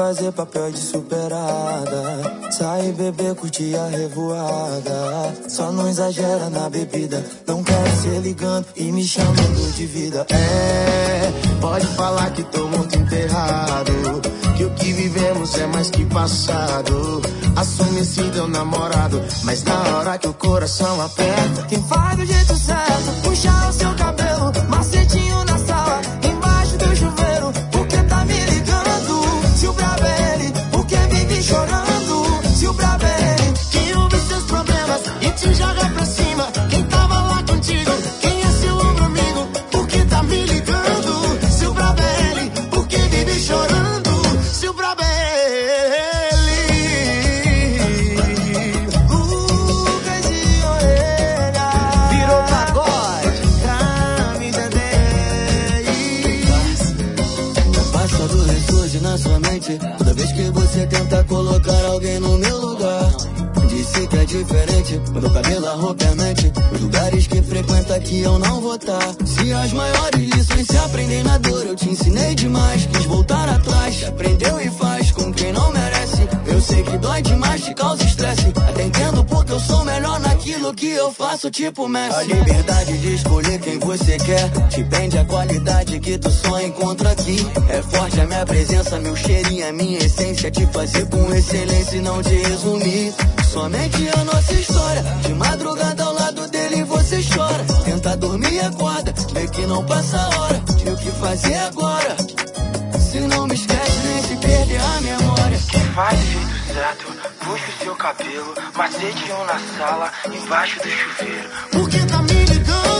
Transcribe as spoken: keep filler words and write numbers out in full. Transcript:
fazer papel de superada. Sair, beber, curtir a revoada. Só não exagera na bebida. Não quero ser ligando e me chamando de vida. É, pode falar que tô muito enterrado, que o que vivemos é mais que passado. Assume sim teu namorado, mas na hora que o coração aperta, quem faz do jeito certo, puxar o seu cabelo, macetinho na sala, embaixo do chuveiro. Por que tá me ligando? Se o brabo é ele, por que vive chorando? Se o brabo é ele, quem ouve seus problemas e te joga pra cima. Quem tava lá contigo, quem é seu ombro amigo, por que tá me ligando? Se o brabo é ele, por que vive chorando? Se o brabo é na sua mente, toda vez que você tenta colocar alguém no meu lugar. Disse que é diferente, meu cabelo, a roupa e a mente, os lugares que frequenta que eu não vou tá. Se as maiores lições se aprendem na dor, eu te ensinei demais, quis voltar atrás, aprendeu e faz com quem não merece. Eu sei que dói demais, te causa estresse, até entendo porque eu sou melhor naquilo que eu faço, tipo Messi. A liberdade de escolher quem você quer, te prende a qualidade que tu só encontra aqui. É forte a minha presença, meu cheirinho, a minha essência, te fazer com excelência e não te resumir. Somente a nossa história, de madrugada ao lado dele você chora. Tenta dormir e acorda, vê que não passa a hora. E o que fazer agora? Se não me esquece nem se perder a memória. Quem faz do jeito certo, puxa o seu cabelo, macetinho na sala, embaixo do chuveiro. Por que tá me ligando?